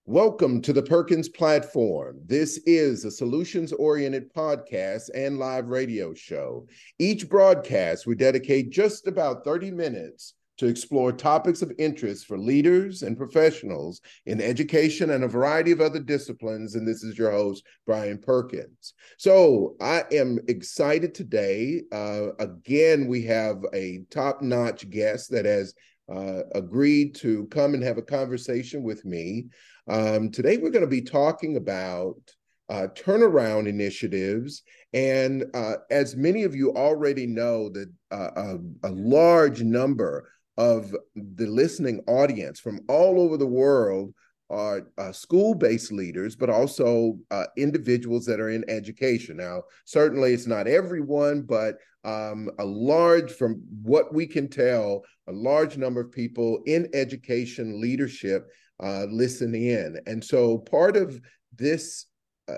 Welcome to the Perkins Platform. This is a solutions-oriented podcast and live radio show. Each broadcast, we dedicate just about 30 minutes to explore topics of interest for leaders and professionals in education and a variety of other disciplines. And this is your host, Brian Perkins. So I am excited today. Again, we have a top-notch guest that has agreed to come and have a conversation with me. Today, we're going to be talking about turnaround initiatives. And as many of you already know, that a large number of the listening audience from all over the world are school-based leaders, but also individuals that are in education. Now, certainly it's not everyone, but from what we can tell, a large number of people in education leadership listen in. And so part of this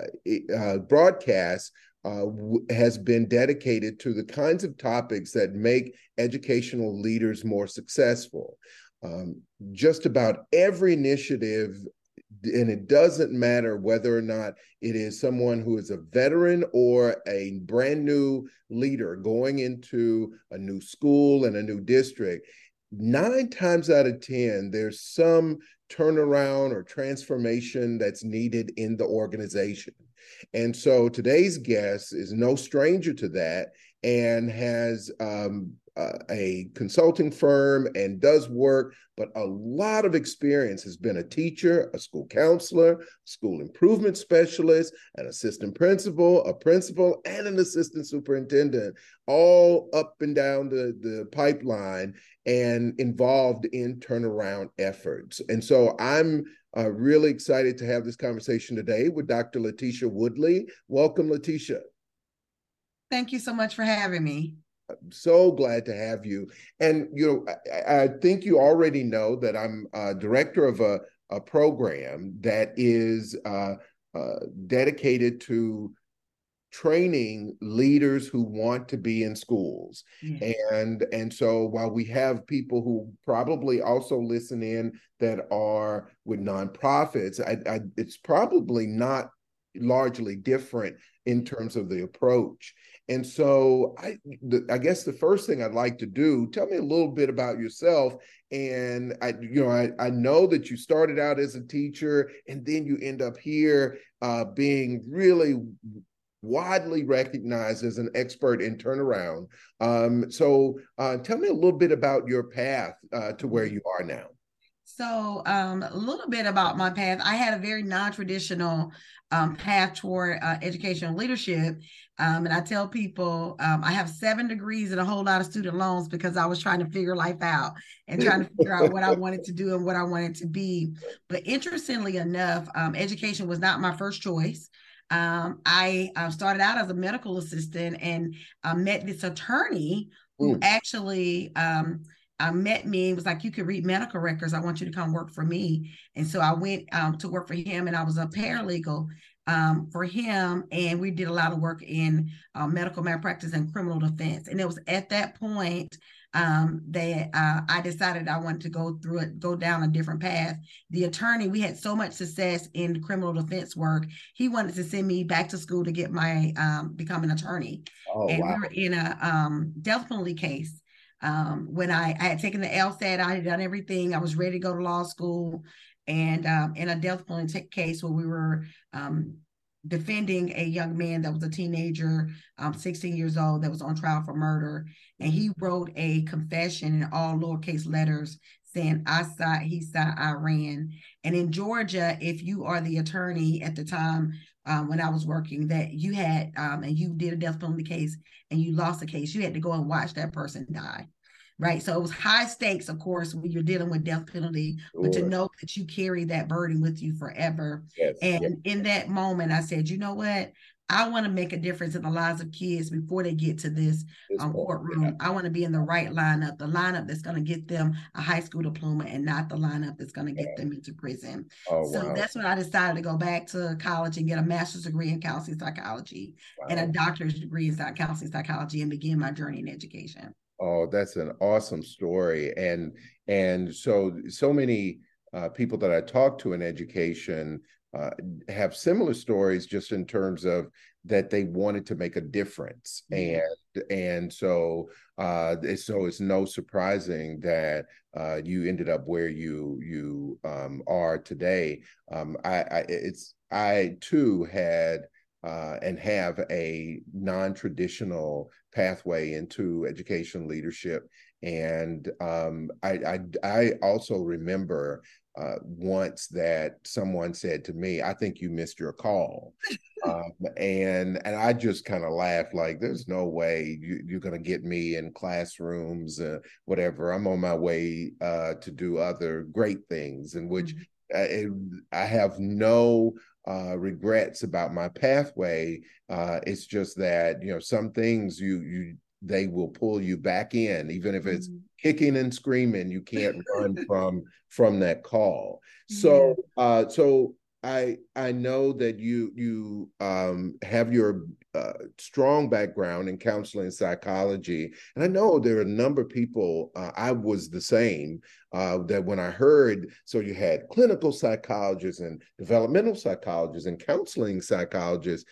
broadcast has been dedicated to the kinds of topics that make educational leaders more successful. Just about every initiative, and it doesn't matter whether or not it is someone who is a veteran or a brand new leader going into a new school and a new district, 9 times out of 10, there's some turnaround or transformation that's needed in the organization. And so today's guest is no stranger to that and has a consulting firm and does work, but a lot of experience. Has been a teacher, a school counselor, school improvement specialist, an assistant principal, a principal, and an assistant superintendent, all up and down the pipeline and involved in turnaround efforts. And so I'm really excited to have this conversation today with Dr. Letitia Woodley. Welcome, Letitia. Thank you so much for having me. So glad to have you. And, I think you already know that I'm director of a program that is dedicated to training leaders who want to be in schools. Yeah. And so while we have people who probably also listen in that are with nonprofits, it's probably not largely different in terms of the approach. And so I guess the first thing I'd like to do, tell me a little bit about yourself. And I know that you started out as a teacher and then you end up here being really widely recognized as an expert in turnaround. So tell me a little bit about your path to where you are now. So a little bit about my path. I had a very non-traditional path toward educational leadership. And I tell people I have 7 degrees and a whole lot of student loans because I was trying to figure life out and trying to figure out what I wanted to do and what I wanted to be. But interestingly enough, education was not my first choice. I started out as a medical assistant and met this attorney who actually met me and was like, you could read medical records. I want you to come work for me. And so I went to work for him, and I was a paralegal for him. And we did a lot of work in medical malpractice and criminal defense. And it was at that point that I decided I wanted to go down a different path. The attorney, we had so much success in criminal defense work. He wanted to send me back to school to get my become an attorney. Oh, and wow. We were in a death penalty case. When I had taken the LSAT, I had done everything. I was ready to go to law school, and in a death penalty case where we were defending a young man that was a teenager, 16 years old, that was on trial for murder. And he wrote a confession in all lowercase letters saying, I shot, he shot, I ran. And in Georgia, if you are the attorney at the time when I was working, that you had, and you did a death penalty case and you lost the case, you had to go and watch that person die. Right. So it was high stakes, of course, when you're dealing with death penalty, but to know that you carry that burden with you forever. Yes, and in that moment, I said, you know what? I want to make a difference in the lives of kids before they get to this courtroom. Yeah. I want to be in the right lineup, the lineup that's going to get them a high school diploma and not the lineup that's going to get them into prison. So that's when I decided to go back to college and get a master's degree in counseling psychology and a doctorate degree in counseling psychology and begin my journey in education. Oh, that's an awesome story. And so many people that I talk to in education have similar stories, just in terms of that they wanted to make a difference. And so it's no surprising that you ended up where you are today. I too had and have a non-traditional pathway into education leadership. And I also remember once that someone said to me, "I think you missed your call." And I just kind of laughed, like, there's no way you're going to get me in classrooms, whatever. I'm on my way to do other great things, in which I have no regrets about my pathway. It's just that, some things they will pull you back in, even if it's kicking and screaming. You can't run from that call. So I know that you have your strong background in counseling and psychology, and I know there are a number of people. I was the same. That when I heard, so you had clinical psychologists and developmental psychologists and counseling psychologists,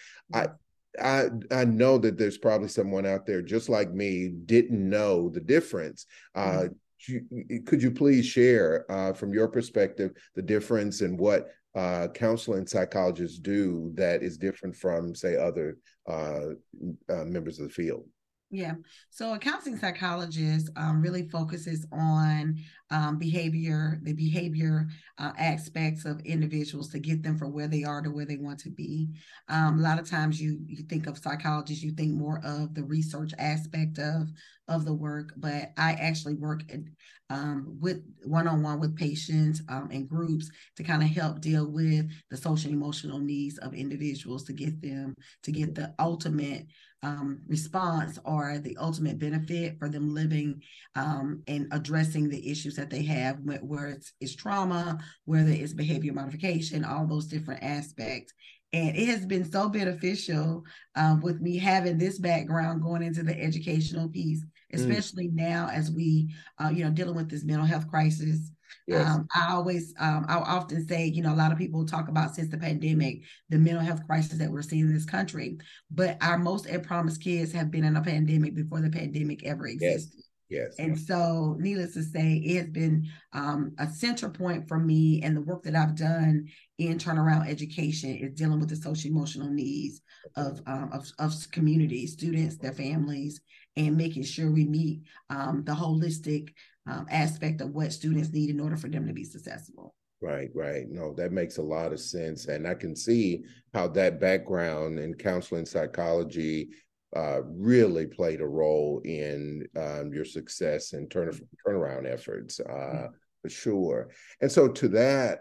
I know that there's probably someone out there just like me didn't know the difference. Could you please share from your perspective the difference in what counseling psychologists do that is different from, say, other members of the field? Yeah. So a counseling psychologist really focuses on the behavior aspects of individuals to get them from where they are to where they want to be. A lot of times you think of psychologists, you think more of the research aspect of the work, but I actually work with one-on-one with patients and groups to kind of help deal with the social emotional needs of individuals to get the ultimate response or the ultimate benefit for them living and addressing the issues that they have, where it's trauma, whether it's behavior modification, all those different aspects. And it has been so beneficial with me having this background going into the educational piece, especially now as we, dealing with this mental health crisis. Yes. I'll often say, a lot of people talk about since the pandemic, the mental health crisis that we're seeing in this country, but our most at-promise kids have been in a pandemic before the pandemic ever existed. Yes. And so, needless to say, it has been a center point for me, and the work that I've done in turnaround education is dealing with the social emotional needs of communities, students, their families, and making sure we meet the holistic aspect of what students need in order for them to be successful. Right. No, that makes a lot of sense. And I can see how that background in counseling psychology really played a role in your success and turnaround efforts, for sure. And so to that,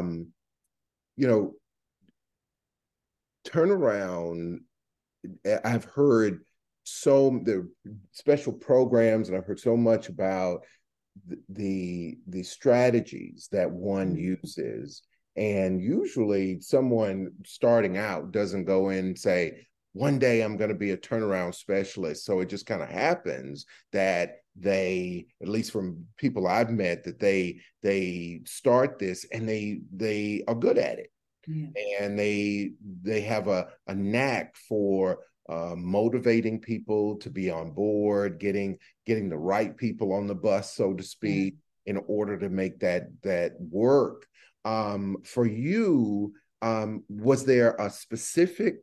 turnaround, I've heard the special programs, and I've heard so much about the strategies that one uses. And usually someone starting out doesn't go in and say, one day I'm going to be a turnaround specialist. So it just kind of happens that they, at least from people I've met, that they start this and they are good at it. And they have a knack for motivating people to be on board, getting the right people on the bus, so to speak, in order to make that work. For you, was there a specific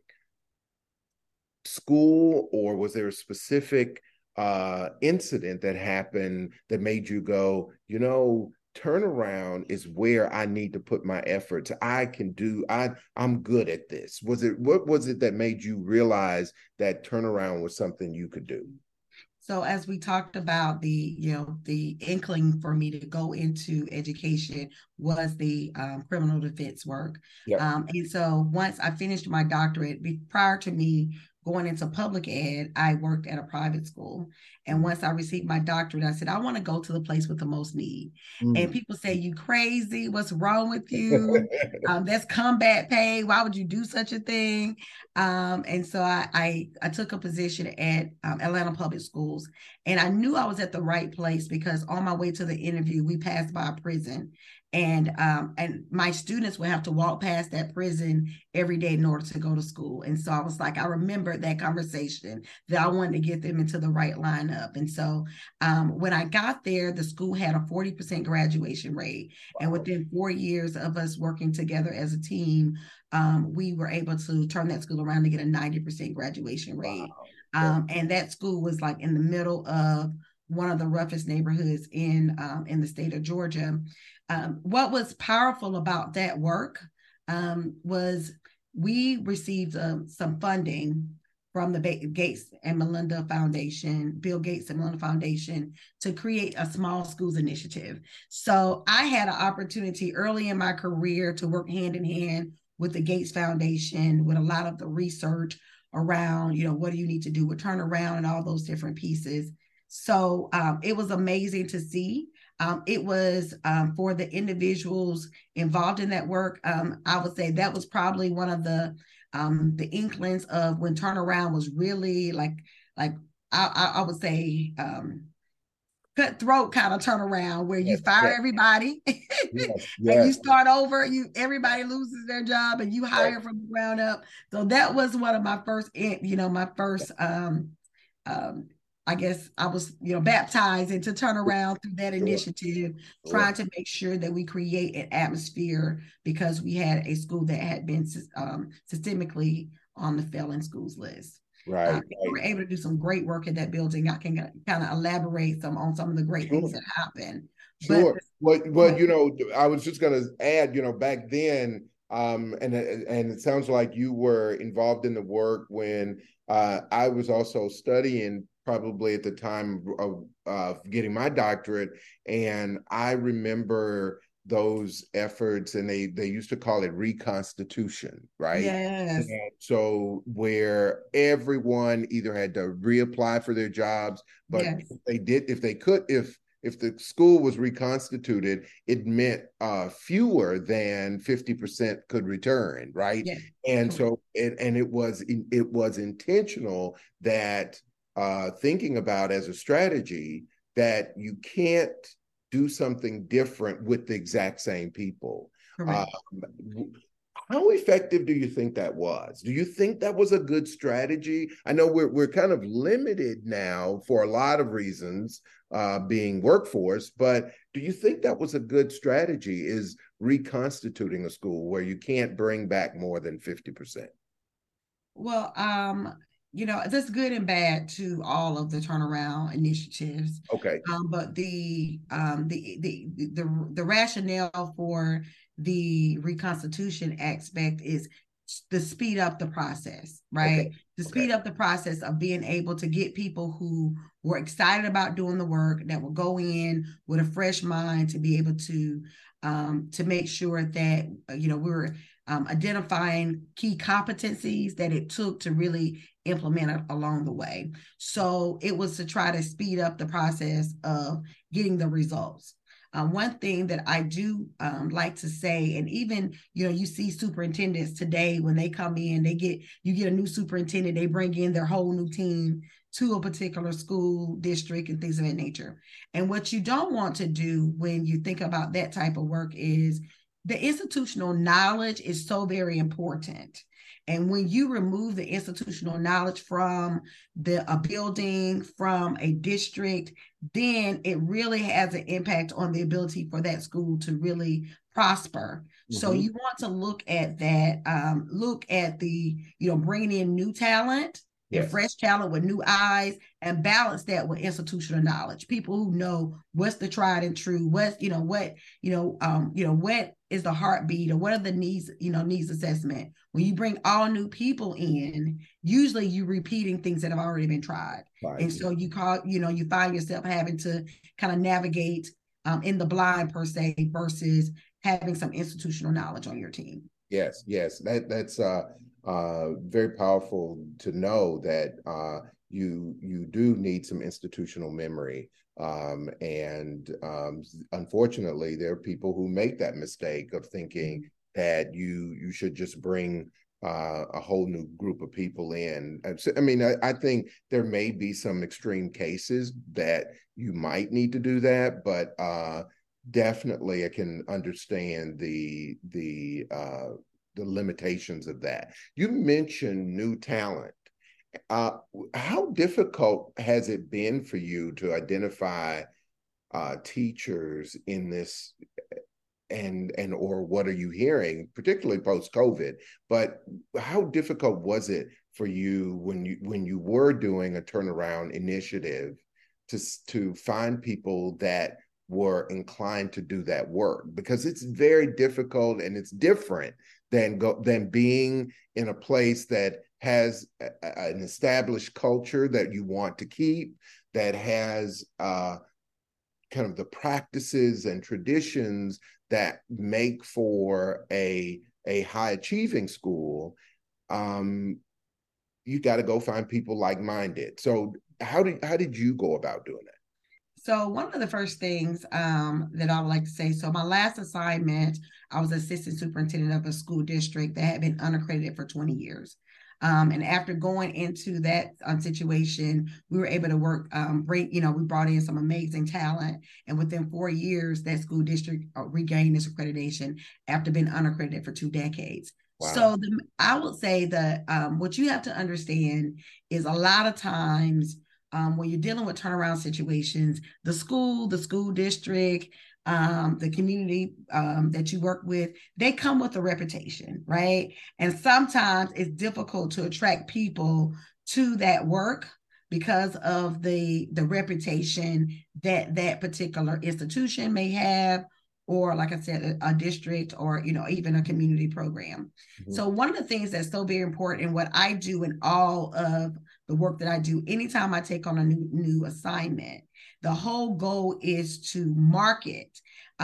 school, or was there a specific incident that happened that made you go, turnaround is where I need to put my efforts. I'm good at this. What was it that made you realize that turnaround was something you could do? So as we talked about, the inkling for me to go into education was the criminal defense work. And so once I finished my doctorate, prior to me going into public ed, I worked at a private school. And once I received my doctorate, I said, I want to go to the place with the most need. And people say, you crazy? What's wrong with you? That's combat pay. Why would you do such a thing? And so I took a position at Atlanta Public Schools, and I knew I was at the right place because on my way to the interview, we passed by a prison. And my students would have to walk past that prison every day in order to go to school. And so I was like, I remember that conversation that I wanted to get them into the right lineup. And so when I got there, the school had a 40% graduation rate. And within 4 years of us working together as a team, we were able to turn that school around to get a 90% graduation rate. And that school was like in the middle of one of the roughest neighborhoods in the state of Georgia. What was powerful about that work was we received some funding from the Gates and Melinda Foundation, Bill Gates and Melinda Foundation, to create a small schools initiative. So I had an opportunity early in my career to work hand in hand with the Gates Foundation, with a lot of the research around, what do you need to do with turnaround and all those different pieces. So it was amazing to see. It was for the individuals involved in that work. I would say that was probably one of the inklings of when turnaround was really like I would say cutthroat kind of turnaround, where you fire everybody and you start over. Everybody loses their job and you hire from the ground up. So that was one of my first, I guess I was, baptized into turnaround through that initiative, trying to make sure that we create an atmosphere, because we had a school that had been systemically on the failing schools list. Right. We were able to do some great work in that building. I can kind of elaborate on some of the great things that happened. Sure. But I was just going to add, back then, and it sounds like you were involved in the work when I was also studying, probably at the time of getting my doctorate. And I remember those efforts, and they used to call it reconstitution, right? Yes. And so where everyone either had to reapply for their jobs, but if the school was reconstituted, it meant fewer than 50% could return, right? Yes. And so it was intentional, that thinking about as a strategy, that you can't do something different with the exact same people. How effective do you think that was? Do you think that was a good strategy? I know we're kind of limited now for a lot of reasons, being workforce, but do you think that was a good strategy, is reconstituting a school where you can't bring back more than 50%? Well, there's good and bad to all of the turnaround initiatives. Okay. But the rationale for the reconstitution aspect is to speed up the process, right? Okay. To speed up the process of being able to get people who were excited about doing the work, that will go in with a fresh mind, to be able to make sure that we were identifying key competencies that it took to really implement it along the way. So it was to try to speed up the process of getting the results. One thing that I do like to say, and even, you see superintendents today, when they come in, you get a new superintendent, they bring in their whole new team to a particular school district and things of that nature. And what you don't want to do when you think about that type of work is, the institutional knowledge is so very important. And when you remove the institutional knowledge from a building, from a district, then it really has an impact on the ability for that school to really prosper. Mm-hmm. So you want to look at that, look at the, bringing in new talent, and fresh talent with new eyes, and balance that with institutional knowledge. People who know what's the tried and true, what is the heartbeat, or what are the needs assessment. When you bring all new people in, usually you're repeating things that have already been tried. Right. And so you find yourself having to kind of navigate in the blind, per se, versus having some institutional knowledge on your team. Yes. That's very powerful to know that you do need some institutional memory. Unfortunately, there are people who make that mistake of thinking that you should just bring a whole new group of people in. I think there may be some extreme cases that you might need to do that, but Definitely, I can understand the limitations of that. You mentioned new talent. Uh, how difficult has it been for you to identify teachers in this, and or what are you hearing, particularly post COVID? But how difficult was it for you when you were doing a turnaround initiative to find people that were inclined to do that work? Because it's very difficult and it's different than being in a place that has an established culture that you want to keep, that has kind of the practices and traditions that make for a high achieving school. um, you got to go find people like-minded. So how did you go about doing that? So one of the first things that I would like to say, so my last assignment, I was assistant superintendent of a school district that had been unaccredited for 20 years. And after going into that situation, we were able to work, we brought in some amazing talent. And within 4 years, that school district regained its accreditation after being unaccredited for 2 decades. Wow. So I would say that what you have to understand is a lot of times when you're dealing with turnaround situations, the school district, the community that you work with, they come with a reputation, right? And sometimes it's difficult to attract people to that work because of the reputation that that particular institution may have, or like I said, a district, or even a community program. Mm-hmm. So one of the things that's so very important in what I do in all of the work that I do, anytime I take on a new assignment, the whole goal is to market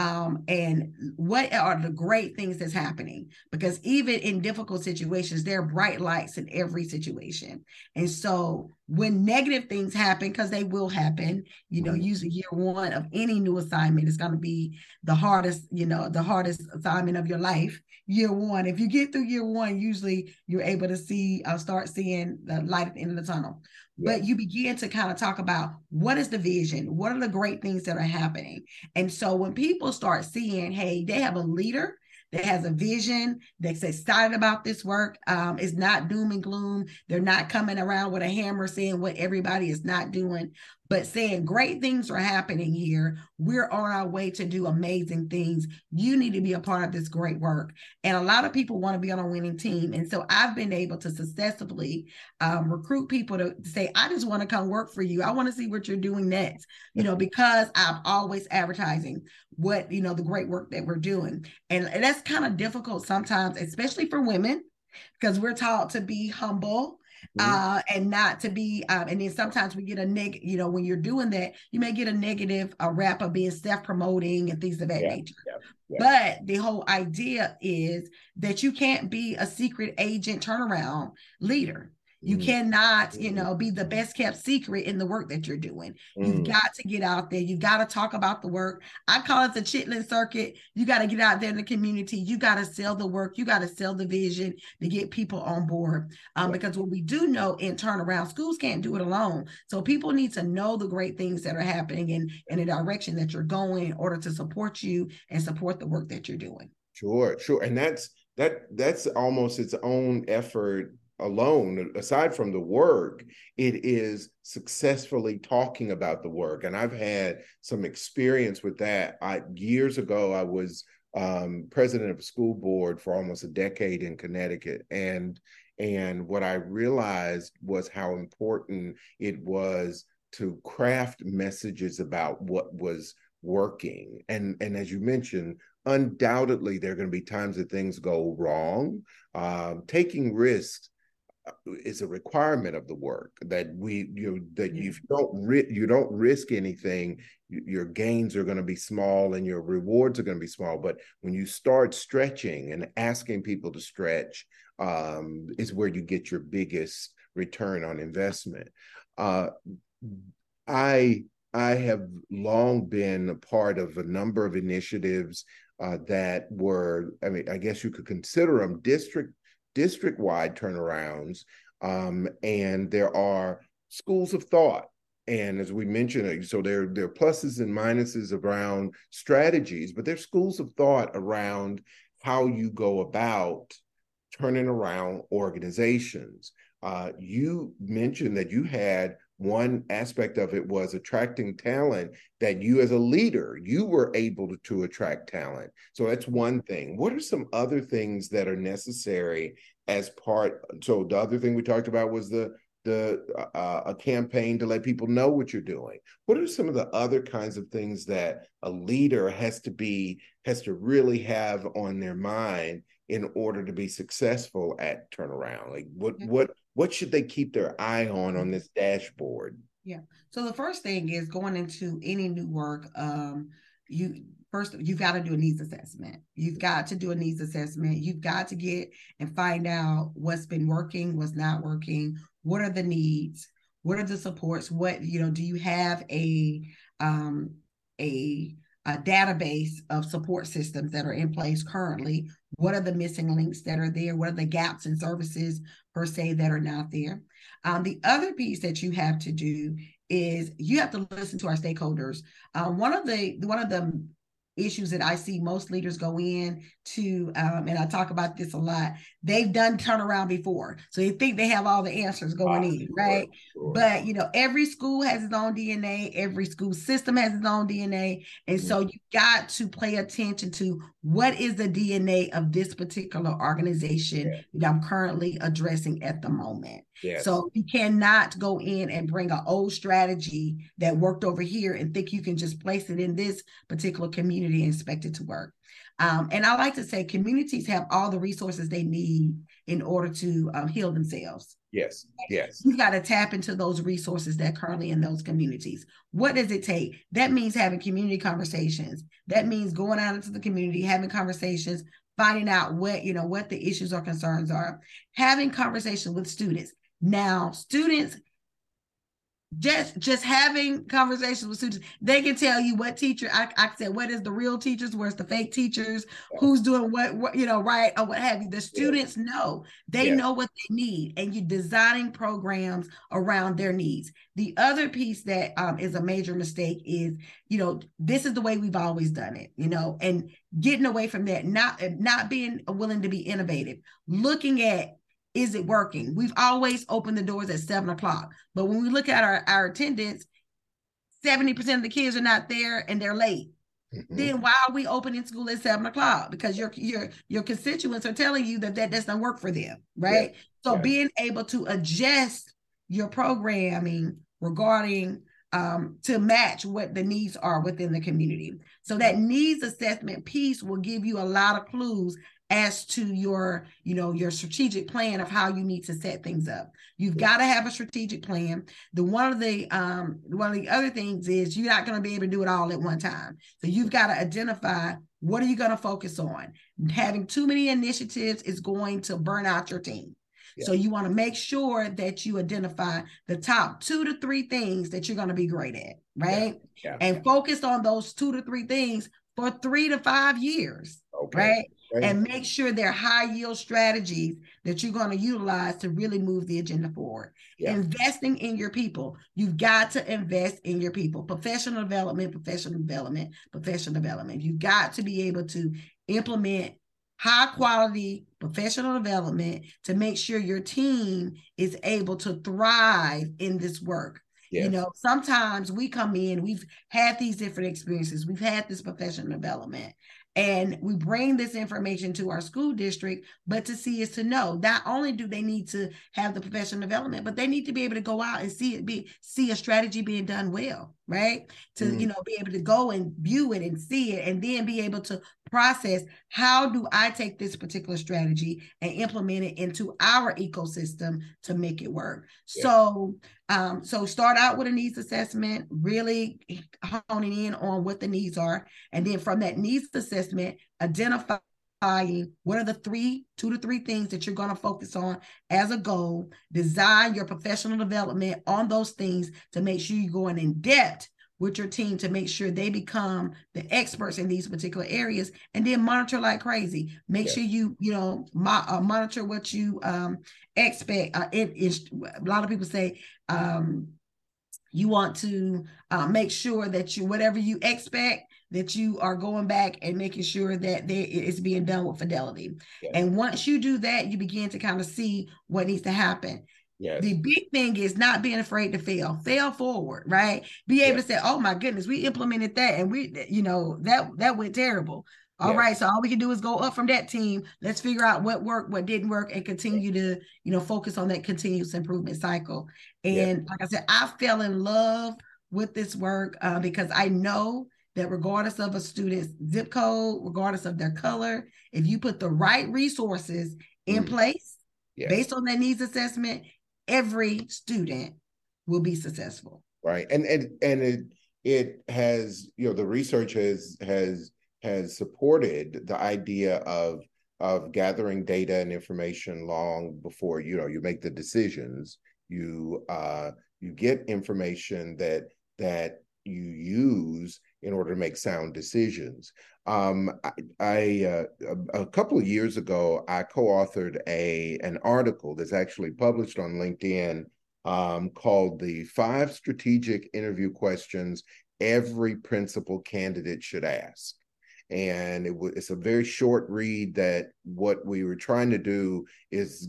and what are the great things that's happening, because even in difficult situations, there are bright lights in every situation. And so when negative things happen, because they will happen, usually year one of any new assignment is going to be the hardest assignment of your life. Year one, if you get through year one, usually you're able to start seeing the light at the end of the tunnel. Yeah. But you begin to kind of talk about what is the vision, what are the great things that are happening. And so when people start seeing, hey, they have a leader that has a vision, that's excited about this work, it's not doom and gloom. They're not coming around with a hammer saying what everybody is not doing, but saying great things are happening here. We're on our way to do amazing things. You need to be a part of this great work. And a lot of people want to be on a winning team. And so I've been able to successfully recruit people to say, I just want to come work for you. I want to see what you're doing next, because I'm always advertising what, the great work that we're doing. And that's kind of difficult sometimes, especially for women, because we're taught to be humble and not to be, and then sometimes we get a when you're doing that, you may get a negative rap of being self-promoting and things of that nature. But the whole idea is that you can't be a secret agent turnaround leader. You cannot, be the best kept secret in the work that you're doing. You've got to get out there. You've got to talk about the work. I call it the Chitlin circuit. You got to get out there in the community. You got to sell the work. You got to sell the vision to get people on board. Because what we do know in turnaround, schools can't do it alone. So people need to know the great things that are happening in the direction that you're going in order to support you and support the work that you're doing. Sure. And that's almost its own effort alone. Aside from the work, it is successfully talking about the work. And I've had some experience with that. Years ago, I was president of a school board for almost a decade in Connecticut. And what I realized was how important it was to craft messages about what was working. And as you mentioned, undoubtedly there are going to be times that things go wrong. Taking risks is a requirement of the work, that you don't risk anything, your gains are going to be small and your rewards are going to be small. But when you start stretching and asking people to stretch, is where you get your biggest return on investment. I have long been a part of a number of initiatives that were, I guess you could consider them district-wide turnarounds. And there are schools of thought And as we mentioned, so there are pluses and minuses around strategies, but there's schools of thought around how you go about turning around organizations. You mentioned that you had one aspect of it was attracting talent, that you as a leader, you were able to attract talent. So that's one thing. What are some other things that are necessary as part? So the other thing we talked about was a campaign to let people know what you're doing. What are some of the other kinds of things that a leader has to really have on their mind in order to be successful at turnaround? Like what should they keep their eye on this dashboard? Yeah. So the first thing is, going into any new work, you've got to do a needs assessment. You've got to do a needs assessment. You've got to get and find out what's been working, what's not working, what are the needs, what are the supports, what, do you have a database of support systems that are in place currently? What are the missing links that are there? What are the gaps in services per se that are not there? The other piece that you have to do is you have to listen to our stakeholders. One of the issues that I see most leaders go in to, and I talk about this a lot, they've done turnaround before. So they think they have all the answers going in, right? Sure. But, every school has its own DNA. Every school system has its own DNA. And so you got to pay attention to what is the DNA of this particular organization that I'm currently addressing at the moment. Yes. So you cannot go in and bring an old strategy that worked over here and think you can just place it in this particular community and expect it to work. And I like to say communities have all the resources they need in order to heal themselves. Yes, yes. You got to tap into those resources that are currently in those communities. What does it take? That means having community conversations. That means going out into the community, having conversations, finding out what the issues or concerns are, having conversations with students. Now, students, just having conversations with students, they can tell you what teacher, I said, what is the real teachers, where's the fake teachers, who's doing what right, or what have you. The students know, they know what they need, and you're designing programs around their needs. The other piece that is a major mistake is, this is the way we've always done it, and getting away from that, not being willing to be innovative, looking at, is it working? We've always opened the doors at 7:00, but when we look at our attendance, 70% of the kids are not there and they're late. Mm-hmm. Then why are we opening school at 7:00? Because your constituents are telling you that doesn't work for them, right? Yeah. So being able to adjust your programming regarding to match what the needs are within the community. So that needs assessment piece will give you a lot of clues as to your strategic plan of how you need to set things up. You've got to have a strategic plan. One of the other things is you're not going to be able to do it all at one time. So you've got to identify, what are you going to focus on? Having too many initiatives is going to burn out your team. Yeah. So you want to make sure that you identify the top 2 to 3 things that you're going to be great at, right? Yeah. And focus on those 2 to 3 things for 3 to 5 years, right? And make sure they're high yield strategies that you're going to utilize to really move the agenda forward. Yeah. Investing in your people. You've got to invest in your people. Professional development. You've got to be able to implement high quality professional development to make sure your team is able to thrive in this work. Yes. Sometimes we come in, we've had these different experiences, we've had this professional development, and we bring this information to our school district, but to see is to know, not only do they need to have the professional development, but they need to be able to go out and see a strategy being done well, right? To, be able to go and view it and see it, and then be able to process, how do I take this particular strategy and implement it into our ecosystem to make it work? Yeah. So start out with a needs assessment, really honing in on what the needs are. And then from that needs assessment, identifying what are the 2 to 3 things that you're going to focus on as a goal. Design your professional development on those things to make sure you're going in depth with your team to make sure they become the experts in these particular areas, and then monitor like crazy. Make sure you monitor what you expect. A lot of people say You want to make sure that whatever you expect, that you are going back and making sure that it's being done with fidelity. Yes. And once you do that, you begin to kind of see what needs to happen. Yes. The big thing is not being afraid to fail forward, right? Be able to say, oh my goodness, we implemented that and that went terrible. All right, so all we can do is go up from that team. Let's figure out what worked, what didn't work, and continue to, focus on that continuous improvement cycle. And like I said, I fell in love with this work because I know that regardless of a student's zip code, regardless of their color, if you put the right resources in place based on that needs assessment, every student will be successful. Right, and it has, the research has supported the idea of gathering data and information long before you make the decisions. You get information that you use in order to make sound decisions. A couple of years ago, I co-authored an article that's actually published on LinkedIn called "The 5 Strategic Interview Questions Every Principal Candidate Should Ask." And it's a very short read that what we were trying to do is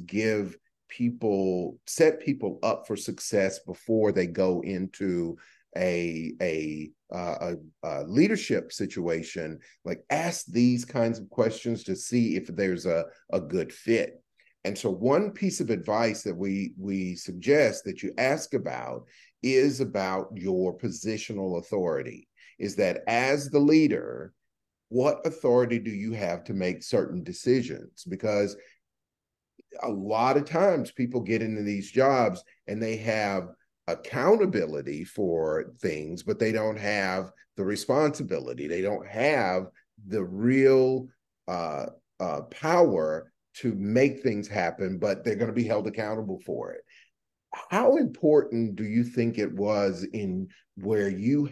set people up for success before they go into a leadership situation. Like, ask these kinds of questions to see if there's a good fit. And so one piece of advice that we suggest that you ask about is about your positional authority. Is that as the leader, what authority do you have to make certain decisions? Because a lot of times people get into these jobs and they have accountability for things, but they don't have the responsibility. They don't have the real power to make things happen, but they're going to be held accountable for it. How important do you think it was in where you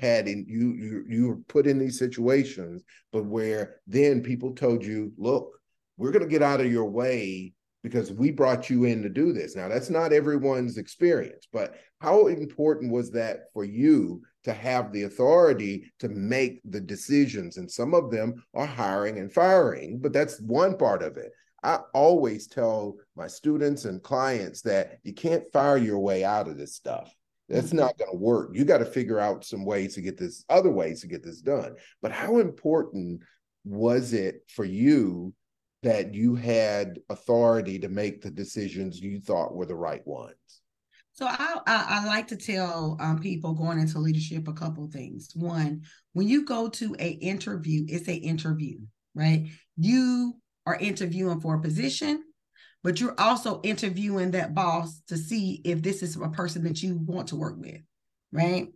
were put in these situations, but where then people told you, look, we're going to get out of your way because we brought you in to do this? Now, that's not everyone's experience, but how important was that for you to have the authority to make the decisions? And some of them are hiring and firing, but that's one part of it. I always tell my students and clients that you can't fire your way out of this stuff. That's not going to work. You got to figure out some ways to get this, other ways to get this done. But how important was it for you that you had authority to make the decisions you thought were the right ones? So I like to tell people going into leadership a couple of things. One, when you go to an interview, it's an interview, right? You are interviewing for a position, but you're also interviewing that boss to see if this is a person that you want to work with, right?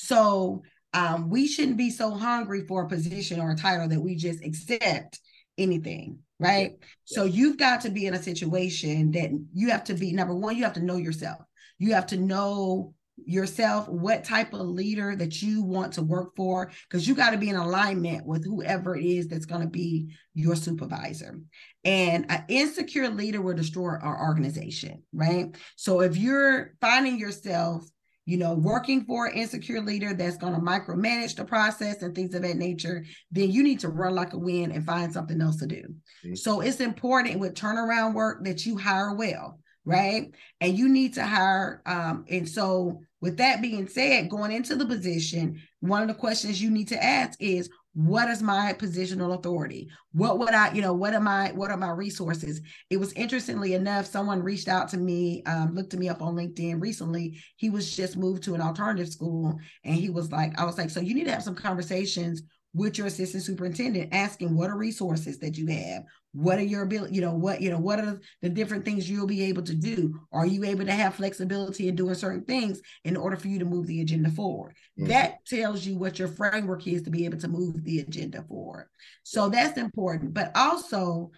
So we shouldn't be so hungry for a position or a title that we just accept anything, right? Yeah. So you've got to be in a situation that you have to be, number one, you have to know yourself. You have to know yourself, what type of leader that you want to work for, because you got to be in alignment with whoever it is that's going to be your supervisor. And an insecure leader will destroy our organization, right? So if you're finding yourself, working for an insecure leader that's going to micromanage the process and things of that nature, then you need to run like a wind and find something else to do. Mm-hmm. So it's important with turnaround work that you hire well, right? And you need to hire. And so with that being said, going into the position, one of the questions you need to ask is, what is my positional authority? What would I, what are my resources? It was, interestingly enough, someone reached out to me, looked me up on LinkedIn recently. He was just moved to an alternative school. And he was like, I was like, so you need to have some conversations with your assistant superintendent, asking what are resources that you have? What are your ability, what are the different things you'll be able to do? Are you able to have flexibility in doing certain things in order for you to move the agenda forward? Mm-hmm. That tells you what your framework is to be able to move the agenda forward. So that's important, but also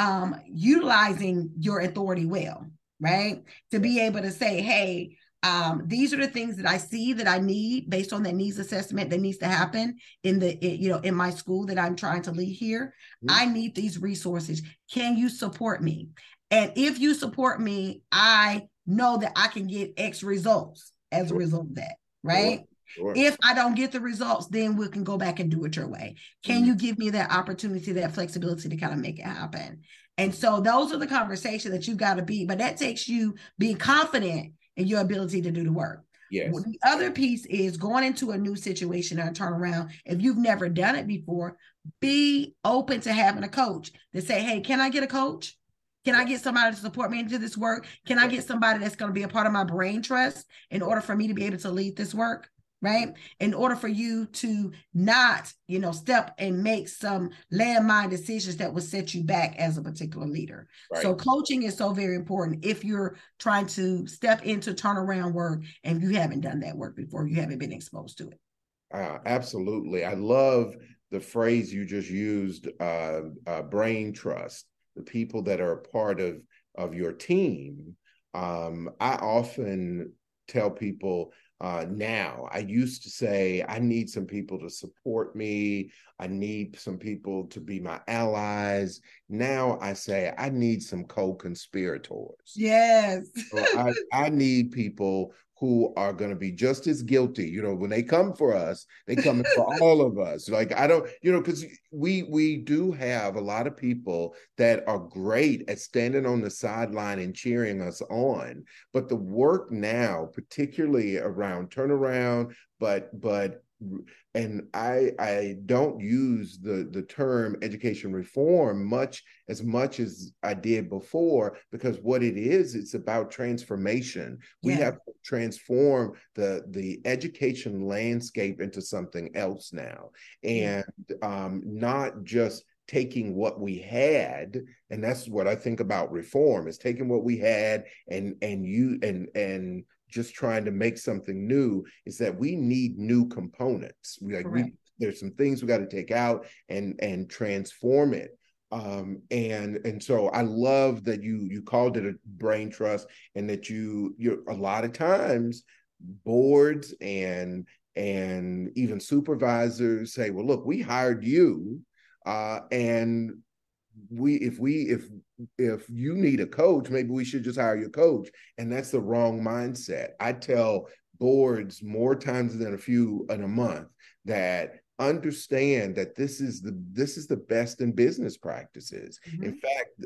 utilizing your authority well, right? To be able to say, hey, these are the things that I see that I need based on that needs assessment that needs to happen in my school that I'm trying to lead here. Mm-hmm. I need these resources. Can you support me? And if you support me, I know that I can get X results as a result of that. right? Sure. If I don't get the results, then we can go back and do it your way. Can you give me that opportunity, that flexibility to kind of make it happen? And so those are the conversations that you got to be, but that takes you being confident in your ability to do the work. Yes. The other piece is going into a new situation or a turnaround. If you've never done it before, be open to having a coach that say, hey, can I get a coach? Can I get somebody to support me into this work? Can I get somebody that's going to be a part of my brain trust in order for me to be able to lead this work? Right? In order for you to not, step and make some landmine decisions that will set you back as a particular leader. Right. So coaching is so very important if you're trying to step into turnaround work and you haven't done that work before, you haven't been exposed to it. Absolutely. I love the phrase you just used, brain trust, the people that are a part of your team. I often tell people, now, I used to say, I need some people to support me. I need some people to be my allies. Now I say, I need some co-conspirators. Yes. So I need people who are going to be just as guilty. When they come for us, they come for all of us. Like, I don't, because we do have a lot of people that are great at standing on the sideline and cheering us on. But the work now, particularly around turnaround, and I don't use the term education reform as much as I did before, because what it is, it's about transformation. We have to transform the education landscape into something else now, and not just taking what we had. And that's what I think about reform, is taking what we had and just trying to make something new. Is that we need new components. There's some things we got to take out and transform it. And so I love that you called it a brain trust, and that you're a lot of times boards and even supervisors say, well, look, we hired you, and if you need a coach, maybe we should just hire your coach. And that's the wrong mindset. I tell boards more times than a few in a month that understand that this is the best in business practices. Mm-hmm. In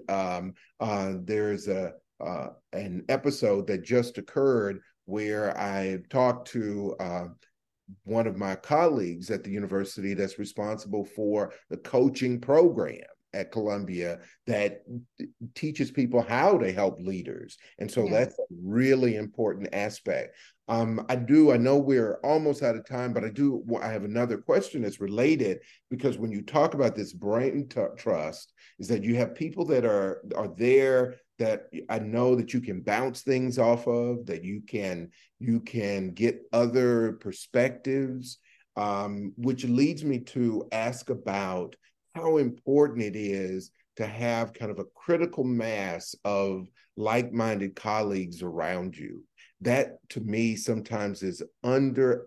fact, there's an episode that just occurred where I talked to one of my colleagues at the university that's responsible for the coaching program at Columbia that teaches people how to help leaders. And so that's a really important aspect. I know we're almost out of time, but I have another question that's related, because when you talk about this brain trust, is that you have people that are there that I know that you can bounce things off of, that you can get other perspectives, which leads me to ask about how important it is to have kind of a critical mass of like-minded colleagues around you. That, to me, sometimes is under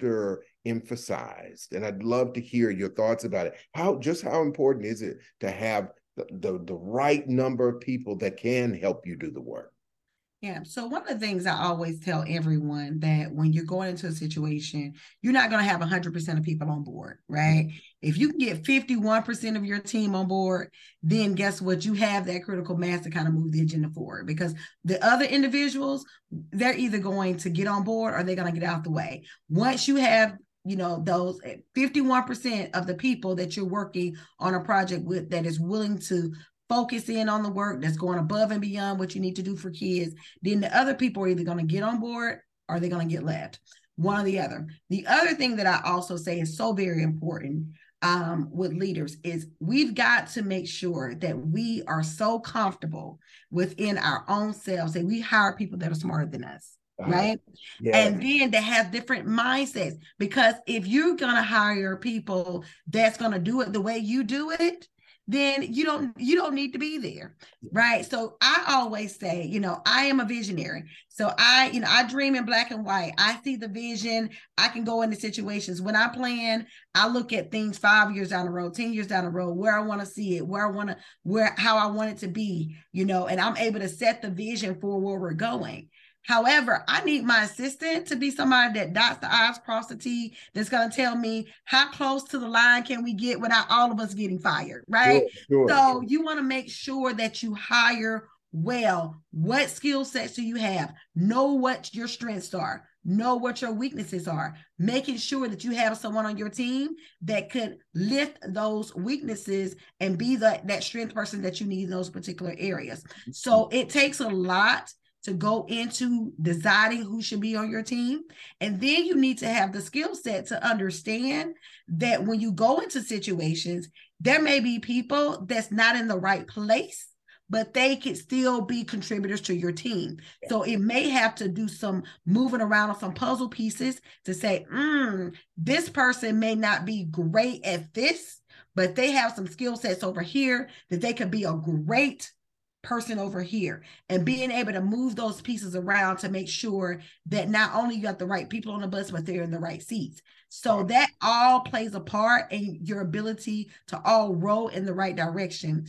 emphasized. And I'd love to hear your thoughts about it. How important is it to have the right number of people that can help you do the work? Yeah. So one of the things I always tell everyone, that when you're going into a situation, you're not going to have 100% of people on board, right? Mm-hmm. If you can get 51% of your team on board, then guess what? You have that critical mass to kind of move the agenda forward, because the other individuals, they're either going to get on board or they're going to get out the way. Once you have those 51% of the people that you're working on a project with that is willing to focus in on the work, that's going above and beyond what you need to do for kids, then the other people are either going to get on board or they're going to get left, one or the other. The other thing that I also say is so very important with leaders is we've got to make sure that we are so comfortable within our own selves that we hire people that are smarter than us. Right. Yeah. And then they have different mindsets, because if you're going to hire people that's going to do it the way you do it, then you don't need to be there. Right. So I always say, I am a visionary. So I dream in black and white. I see the vision. I can go into situations. When I plan, I look at things 5 years down the road, 10 years down the road, where I want to see it, how I want it to be, and I'm able to set the vision for where we're going. However, I need my assistant to be somebody that dots the I's, cross the T, that's going to tell me how close to the line can we get without all of us getting fired, right? So you want to make sure that you hire well. What skill sets do you have? Know what your strengths are. Know what your weaknesses are. Making sure that you have someone on your team that could lift those weaknesses and be that strength person that you need in those particular areas. So it takes a lot to go into deciding who should be on your team. And then you need to have the skill set to understand that when you go into situations, there may be people that's not in the right place, but they could still be contributors to your team. So it may have to do some moving around on some puzzle pieces to say, this person may not be great at this, but they have some skill sets over here that they could be a great person over here, and being able to move those pieces around to make sure that not only you got the right people on the bus, but they're in the right seats. So that all plays a part in your ability to all row in the right direction.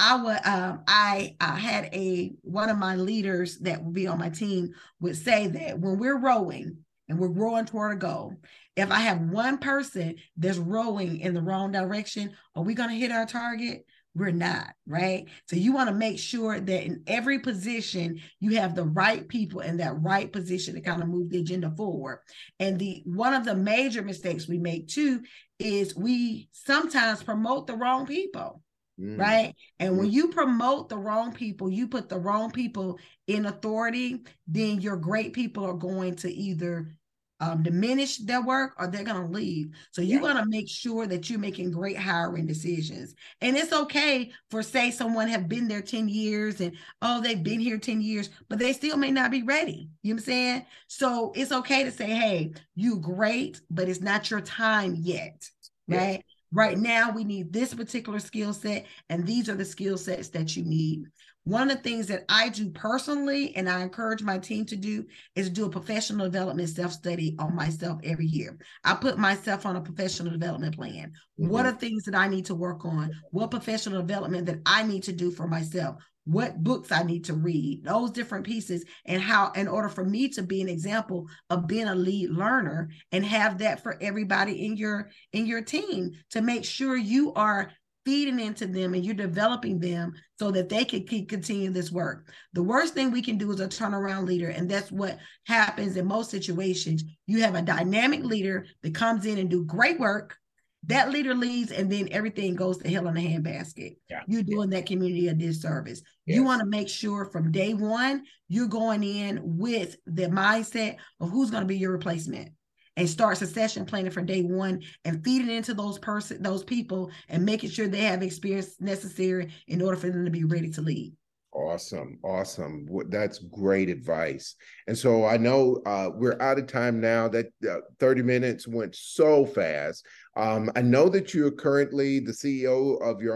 I had one of my leaders that would be on my team would say that when we're rowing and we're rowing toward a goal, if I have one person that's rowing in the wrong direction, are we going to hit our target? We're not, right? So you want to make sure that in every position, you have the right people in that right position to kind of move the agenda forward. And one of the major mistakes we make too is we sometimes promote the wrong people. Right. And when you promote the wrong people, you put the wrong people in authority, then your great people are going to either diminish their work or they're going to leave. So you want to make sure that you're making great hiring decisions. And it's okay for, say, someone have been there 10 years and, they've been here 10 years, but they still may not be ready. You know what I'm saying? So it's okay to say, hey, you great, but it's not your time yet. Right. Yeah. Right now, we need this particular skill set, and these are the skill sets that you need. One of the things that I do personally, and I encourage my team to do, is do a professional development self-study on myself every year. I put myself on a professional development plan. What are things that I need to work on? What professional development that I need to do for myself? What books I need to read, those different pieces, and how, in order for me to be an example of being a lead learner, and have that for everybody in your team, to make sure you are feeding into them and you're developing them so that they can continue this work. The worst thing we can do is a turnaround leader, and that's what happens in most situations. You have a dynamic leader that comes in and do great work. That leader leaves, and then everything goes to hell in a handbasket. You're doing that community a disservice. You want to make sure from day one, you're going in with the mindset of who's going to be your replacement, and start succession planning for day one, and feeding into those people, and making sure they have experience necessary in order for them to be ready to lead. Awesome. That's great advice. And so I know we're out of time now. That 30 minutes went so fast. I know that you're currently the CEO of your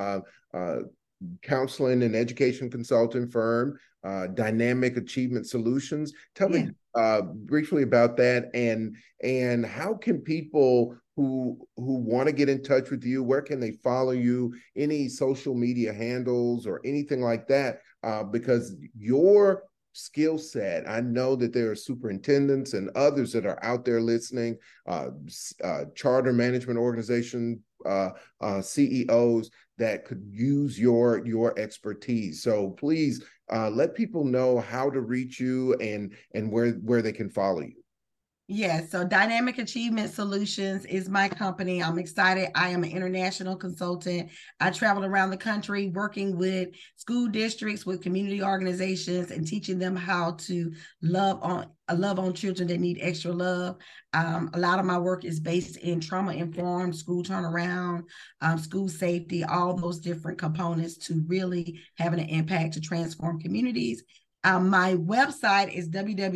own counseling and education consulting firm, Dynamic Achievement Solutions. Tell me briefly about that, and how can people who want to get in touch with you, where can they follow you? Any social media handles or anything like that? Because your skill set, I know that there are superintendents and others that are out there listening, charter management organization CEOs that could use your expertise. So please let people know how to reach you and where they can follow you. Yes, so Dynamic Achievement Solutions is my company. I'm excited. I am an international consultant. I travel around the country working with school districts, with community organizations, and teaching them how to love on children that need extra love. A lot of my work is based in trauma-informed school turnaround, school safety, all those different components to really having an impact to transform communities. My website is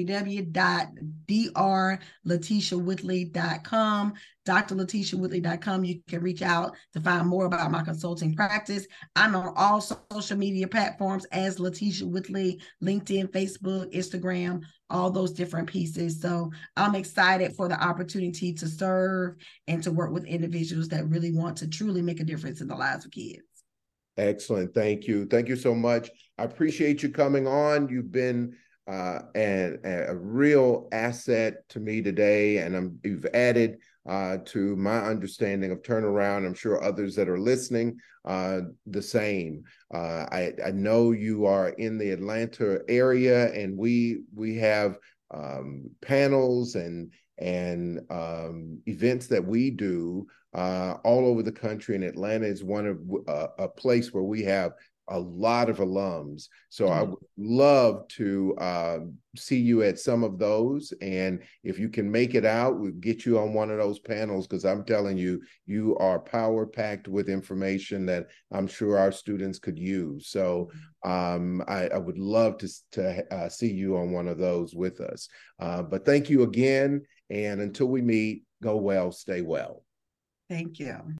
www.drletitiawhitley.com, drletitiawhitley.com. You can reach out to find more about my consulting practice. I'm on all social media platforms as Letitia Whitley, LinkedIn, Facebook, Instagram, all those different pieces. So I'm excited for the opportunity to serve and to work with individuals that really want to truly make a difference in the lives of kids. Excellent. Thank you. Thank you so much. I appreciate you coming on. You've been and a real asset to me today. And you've added to my understanding of turnaround. I'm sure others that are listening, the same. I know you are in the Atlanta area, and we have panels and events that we do all over the country. And Atlanta is one of a place where we have a lot of alums. So I would love to see you at some of those. And if you can make it out, we'll get you on one of those panels, because I'm telling you, you are power packed with information that I'm sure our students could use. So I would love to see you on one of those with us. But thank you again. And until we meet, go well, stay well. Thank you.